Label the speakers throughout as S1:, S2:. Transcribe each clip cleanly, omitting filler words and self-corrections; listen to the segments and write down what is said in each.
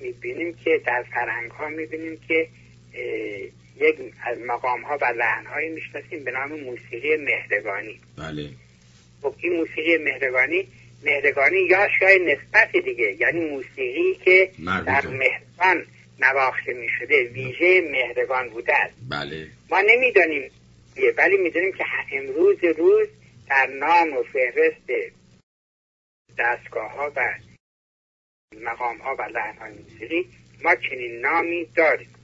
S1: میبینیم که در فرهنگ ها میبینیم که یک از مقام ها و لحن هایی میشناسیم به نام موسیقی مهرگانی.
S2: بله.
S1: خب این موسیقی مهرگانی یا شاید نسبت دیگه، یعنی موسیقی که در مهرگان نواخته میشده، ویژه مهرگان بوده است.
S2: بله.
S1: ما نمیدانیم ولی میدونیم که امروز روز در نام و فهرست دستگاه ها و مقام ها و لحن های موسیقی ما چنین نامی داریم.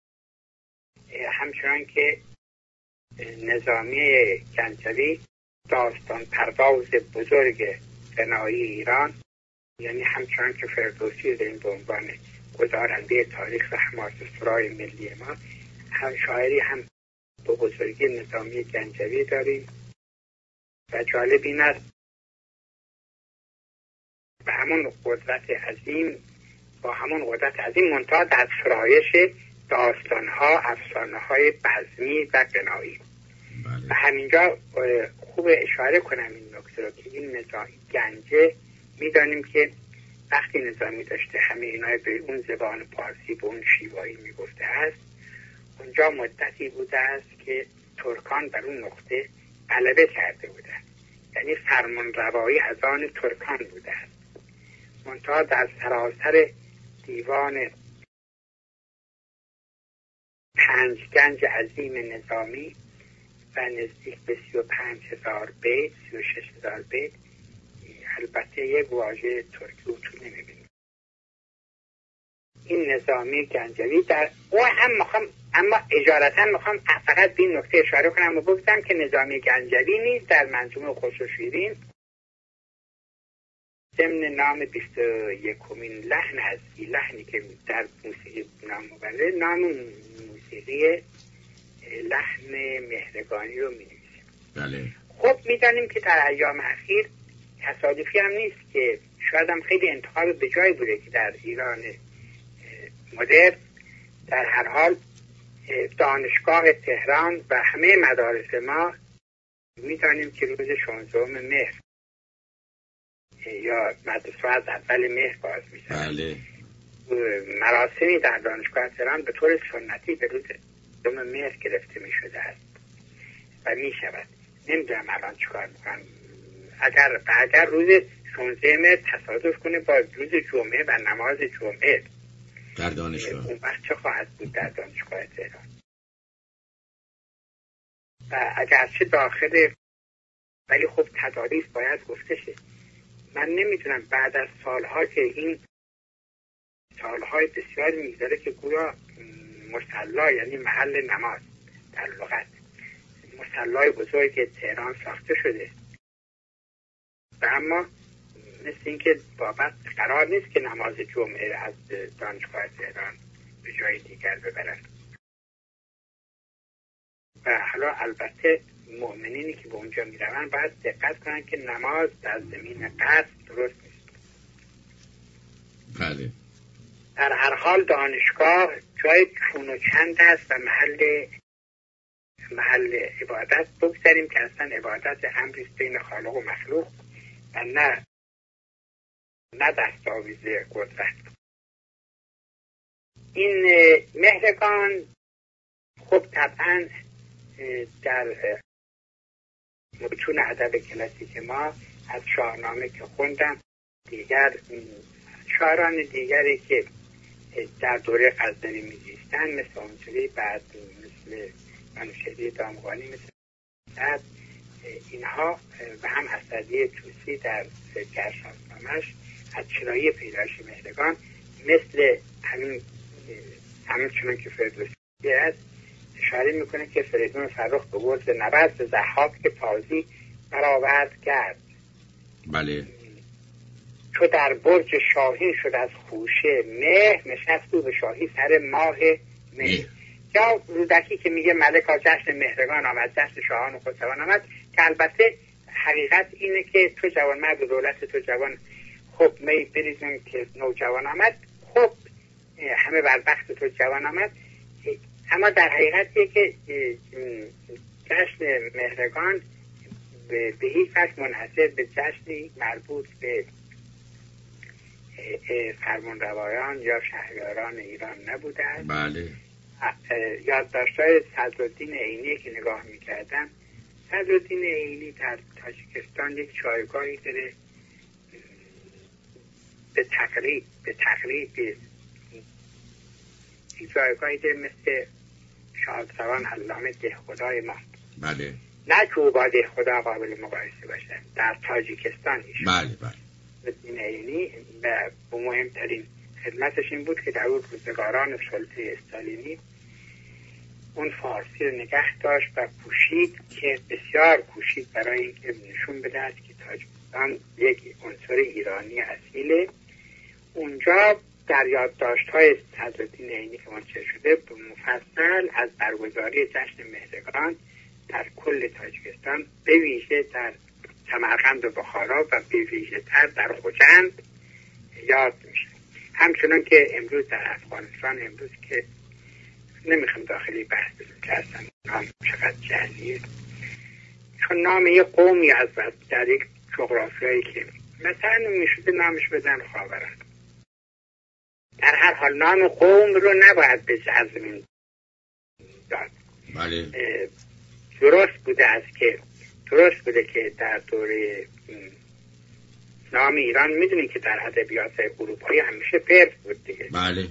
S1: همچنان که نظامی گنجوی داستان پرداز بزرگ غنایی ایران، یعنی همچنان که فردوسی داریم به عنوان گزارنده تاریخ و حماسه سرای ملی ما، هم شاعری هم به بزرگی نظامی گنجوی داریم. و جالب این است با همون قدرت عظیم منتها در سرایش داستان‌ها، افسانه‌های بزمی و غنایی. و همینجا خوب اشاره کنم این نکته رو که این نظامی گنجه میدانیم که وقتی نظامی داشته همه اینا به اون زبان پارسی به اون شیوایی میگفته است، اونجا مدتی بوده است که ترکان بر اون نقطه غلبه کرده بودند، یعنی فرمان روایی از آن ترکان بوده است. منتها در سراسر دیوان 5 گنج عظیم نظامی و نزدیک به 35,000 بیت 36,000 بیت البته یک واژه ترکی رو تو نمیبینیم. این نظامی گنجوی در او هم اما اجالتا میخوام فقط به این نکته اشاره کنم و بگم که نظامی گنجوی نیز در منظومه خسرو شیرین ضمن نام 21مین لحن از این لحنی که در موسیقی نام مبرده، نام موسیقی لحن مهرگانی رو می‌نویسیم.
S2: بله.
S1: خب می‌دانیم که در ایام اخیر تصادفی هم نیست که شاید هم خیلی انتخاب به جای بوده که در ایران مدرن در هر حال دانشگاه تهران و همه مدارس ما می‌دانیم که روز 16 مهر یا مدرسه از اول مهر باز میشه.
S2: بله.
S1: مراسمی در دانشگاه تهران به طور سنتی به روز 16 مهر گرفته می شده است و می شود. نمیدونم الان چیکار میکنم. اگر روز 16 مهر تصادف کنه با روز جمعه و نماز جمعه
S2: در دانشگاه،
S1: اون وقت چه خواهد بود در دانشگاه تهران؟ و اگرچه داخل ولی خب تداریس باید گفته شه. من نمیتونم بعد از سالها که این سالهای بسیار میگذره که گویا مصلی یعنی محل نماز در لغت مصلی بزرگ تهران ساخته شده و اما مثل اینکه بابت قرار نیست که نماز جمعه از دانشگاه تهران به جای دیگر ببرن. و حالا البته مؤمنینی که به اونجا میرون باید دقت کنن که نماز در زمین قصد درست نیست.
S2: بله.
S1: در هر حال دانشگاه جای چون و چند است و محل عبادت بگذاریم که اصلا عبادت امریست بین خالق و مخلوق و نه دستاویز قدرت. این مهرگان خب طبعا در متون ادب کلاسیک ما از شاهنامه که خوندم، دیگر شاعران دیگری که در دوره غزنوی می‌زیستن مثل اونجوری بعد مثل منوشهری دامغانی مثل اینها و هم اسدی توسی در گرشاسنامه‌اش از چرایی پیدایش مهرگان مثل همین چنان که فردوسی است اشاره میکنه که فریدون فرخ به گرز نبرد ضحاک که تازی برآورد کرد.
S2: بله.
S1: چو در برج شاهین شد از خوشه مهر نشست او به شاهی سر ماه مهر. یا رودکی که میگه ملکا جشن مهرگان آمد، جشن شاهان و خسروان آمد، که البته حقیقت اینه که تو جوان مرد دولت تو جوان خب می بریزن که نوجوان آمد، خب همه بر بخت تو جوان آمد. اما در حقیقتیه که جشن مهرگان به هیچ وجه منحصر به جشنی مربوط به فرمانروایان یا شهریاران ایران نبودند.
S2: بله.
S1: یادداشت‌های صدرالدین عینی که نگاه می‌کردم، صدرالدین عینی در تاجیکستان یک جایگاهی داره به تقریب یک جایگاهی داره مثل شادروان علامه دهخدای ما.
S2: بله.
S1: نه که او با دهخدا قابل مقایسه باشه، در تاجیکستان ایشون.
S2: بله بله.
S1: صدرالدین عینی و مهمترین خدمتش این بود که در اون روزگاران سلطه استالینی اون فارسی رو نگه داشت و کوشید که بسیار کوشید برای اینکه نشون بده است که تاجیکستان یک عنصر ایرانی اصیله. اونجا در یادداشت‌های صدرالدین عینی که منتشر شده به مفصل از برگزاری جشن مهرگان در کل تاجیکستان، به ویژه در سمرقند و بخارا و به ویژه تر در خوجند یاد میشه. همچنان که امروز در افغانستان، امروز که نمیخوام داخلی بحث بزنم که اصلا نام چقدر جهلیه، چون نام یه قومی از در یک جغرافیایی که مثلا میشده نامش بدن خاورند، در هر حال نام قوم رو نباید به جزم داد.
S2: بله.
S1: درست بوده که در دوره نام ایران میدونید که در ادبیات اروپایی همیشه پرس بود دیگه.
S2: بله.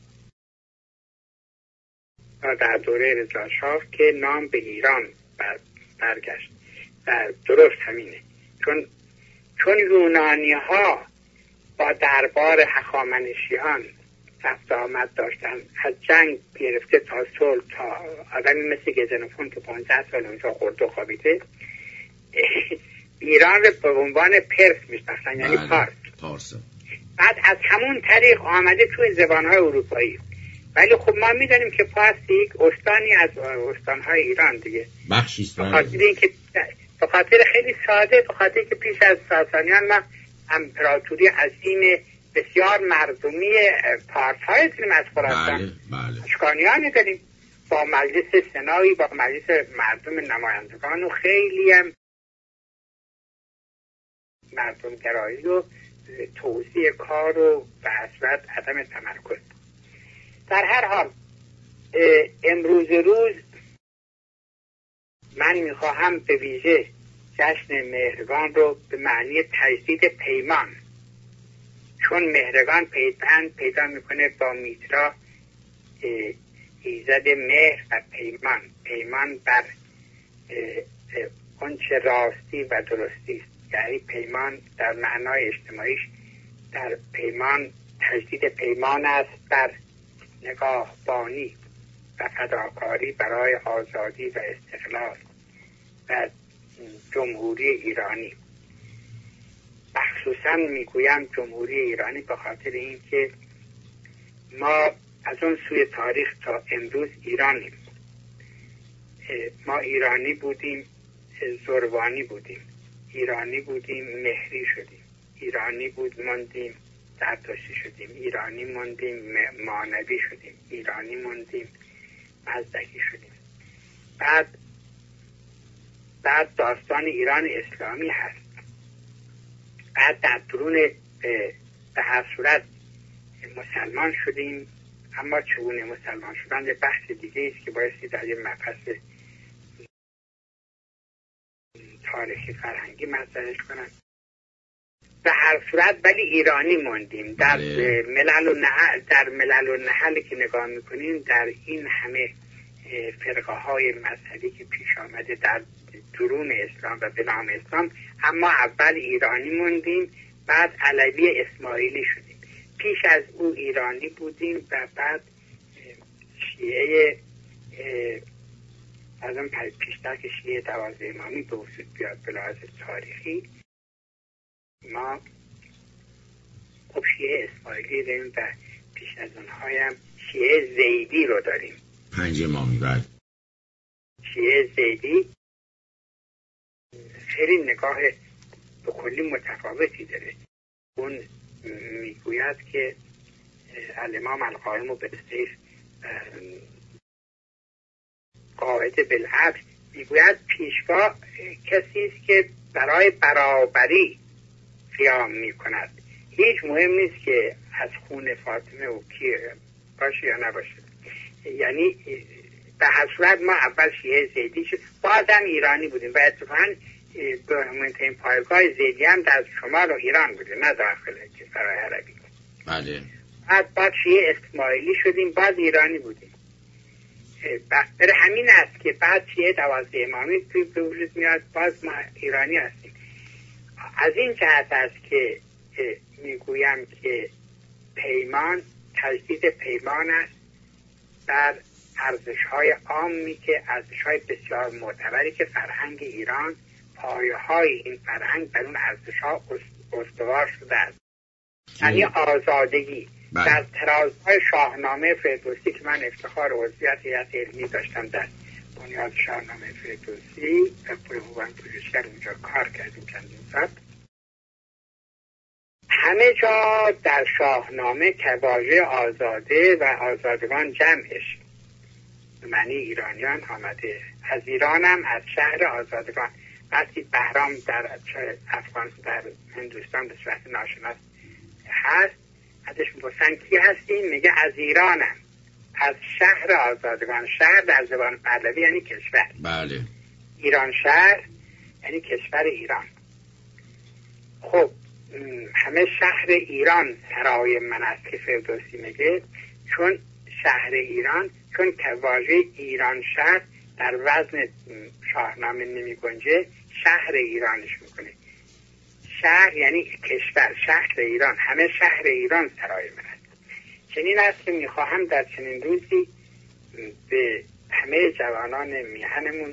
S1: در دوره رضا شاه که نام به ایران برگشت و درست همینه، چون یونانی ها با دربار هخامنشیان رفت آمد داشتن، از جنگ گرفته تا صلح، تا آدمی مثل گزنوفون که 15 سال اونجا خورد و خوابیده، ایران رو به عنوان پرس میشناختن، یعنی پارس. بعد از همون طریق آمده توی زبانهای اروپایی. ولی خب ما میدونیم که پارس یک استانی از استانهای ایران دیگه،
S2: بخشیست.
S1: به خاطر خیلی ساده، به خاطر که پیش از ساسانیان ما امپراتوری عظیم بسیار مردمی پارس های داریم از خراسان.
S2: بله.
S1: اشکانیانی داریم با مجلس سنایی، با مجلس مردم نمایندگان و خیلی هم مردم گرایی و توزیع کار و به حسرت عدم تمرکز. در هر حال امروز روز من میخواهم به ویژه جشن مهرگان رو به معنی تجدید پیمان، چون مهرگان پیدا میکنه با میترا ایزد مهر و پیمان بر آنچه راستی و درستی است، یعنی پیمان در معنای اجتماعیش در پیمان تجدید پیمان است بر نگاهبانی و فداکاری برای آزادی و استقلال و جمهوری ایرانی. مخصوصا میگویم جمهوری ایرانی به خاطر اینکه ما از اون سوی تاریخ تا امروز ایرانیم. ما ایرانی بودیم، زروانی بودیم، ایرانی بودیم، مهری شدیم، ایرانی بود ماندیم، زرتشتی شدیم، ایرانی موندیم، مانوی شدیم، ایرانی موندیم، مزدکی شدیم. بعد داستان ایران اسلامی هست. بعد در درون به هر صورت مسلمان شدیم، اما چگونه مسلمان شدن یه بحث دیگه است که بایستی در یه مبحث تاریخی فرهنگی مطرحش کنم. به هر صورت ولی ایرانی موندیم. در ملل و نحل که نگاه میکنیم، در این همه فرقه های مذهبی که پیش آمده در درون اسلام و به نام اسلام، اما اول ایرانی موندیم، بعد علوی اسماعیلی شدیم. پیش از او ایرانی بودیم و بعد شیعه، از اون پیشتر که شیعه 12 امامی به وجود بیاد به لحاظ تاریخی، ما خب شیعه اسماعیلی داریم و پیش از اونهایم شیعه زیدی رو داریم.
S2: 5 امامی. بعد
S1: شیعه زیدی خیلی نگاه به کلی متفاوتی داره. اون میگوید که الامام القائم بالسیف قاعد بالعدل، میگوید پیشوا کسی است که برای برابری قیام میکند. هیچ مهم نیست که از خون فاطمه و کی باشه یا نباشه. یعنی به هر صورت ما اول شیعه زیدی شد، بعدم ایرانی بودیم و اتفاقا مهمترین پایگاه زیدی هم در شمال و ایران بوده، نه داخل کشورهای عربی.
S2: بله.
S1: بعد شیعه اسماعیلی شدیم، بعد ایرانی بودیم. برای همین است که بعد شیعه 12 امامی توی به وجود میاد، باز ما ایرانی هستیم. از این جهت است که میگویم که پیمان تجدید پیمان است بر ارزش‌های عامی که ارزش‌های بسیار معتبری که فرهنگ ایران پایه‌های این فرهنگ بر اون ارزش‌ها استوار شده است. یعنی آزادگی. در ترازهای شاهنامه فردوسی که من افتخار عضویت هیئت علمی داشتم در بنیاد شاهنامه فردوسی در پروان پژوهشگر اونجا کار کردیم چندین سال، همه جا در شاهنامه که واژه آزاده و آزادگان جمعش به معنی ایرانیان آمده. از ایران هم از شهر آزادگان. وقتی بهرام در افغانستان در هندوستان به صورت ناشناس هست، ازش میپرسن کی هستین؟ میگه از ایرانم، از شهر آزادگان. شهر در زبان پهلوی یعنی کشور.
S2: بله.
S1: ایران شهر یعنی کشور ایران. خب همه شهر ایران سرای من است که فردوسی میگه، چون شهر ایران، چون که واژه ایران شهر در وزن شاهنامه نمی گنجه، شهر ایرانش میکنه. شهر یعنی کشور، شهر ایران، همه شهر ایران سرای من است. چنین است که میخواهم در چنین روزی به همه جوانان میهنمون،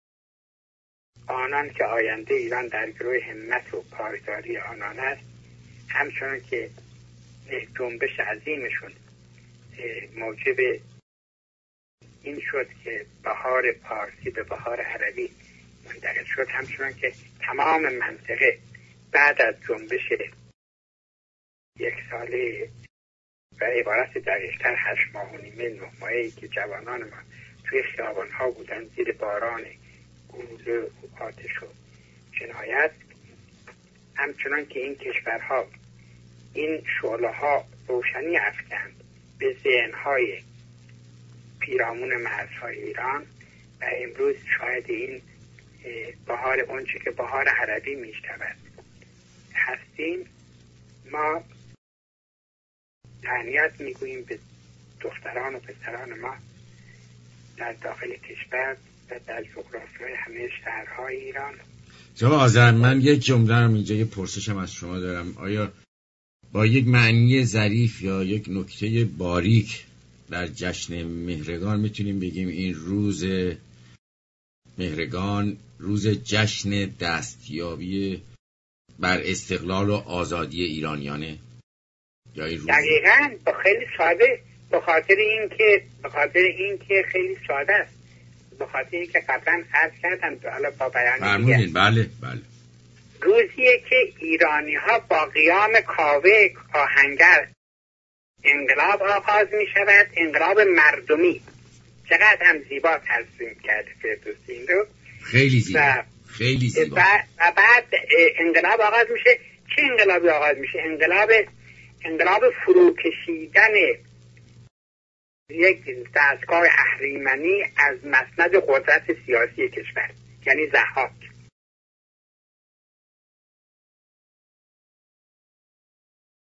S1: آنان که آینده ایران در گروه همت و پایداری آنان است، همچنان که جنبش عظیمشون موجب این شد که بهار پارسی به بهار عربی منتقل شد، همچنان که تمام منطقه بعد از جنبش یک ساله و عبارت دقیق‌تر 8 ماه و نیمه 9 ماهی که جوانان ما توی خیابان‌ها بودن زیر باران گلوله و آتش و جنایت، همچنان که این کشورها این شعله‌ها روشنی افکند به ذهن‌های پیرامون مرزهای ایران و امروز شاید این بهار اونچه که بهار عربی میشود هستیم. ما تهنیت میگوییم به دختران و پسران ما در داخل کشور و در جغرافیای همه شهرهای ایران.
S2: جناب آذر، من یک جمله هم اینجا یه پرسشم از شما دارم. آیا با یک معنی ظریف یا یک نکته باریک در جشن مهرگان میتونیم بگیم این روز مهرگان روز جشن دستیابی بر استقلال و آزادی ایرانیانه؟ یا این روز
S1: دقیقاً خیلی ساده، به خاطر اینکه خیلی ساده است، به خاطر اینکه قبلا عرض کردم حالا با بیان دیگه.
S2: بله.
S1: روزیه که ایرانی ها با قیام کاوه آهنگر انقلاب آغاز می شود، انقلاب مردمی. چقدر هم زیبا ترسیم کرده فردوسی این رو.
S2: خیلی زیبا. خیلی زیبا.
S1: و بعد انقلاب آغاز میشه. چه انقلابی آغاز میشه؟ انقلاب فروکشیدن یک دستگاه اهریمنی از مسند قدرت سیاسی کشور، یعنی ضحاک.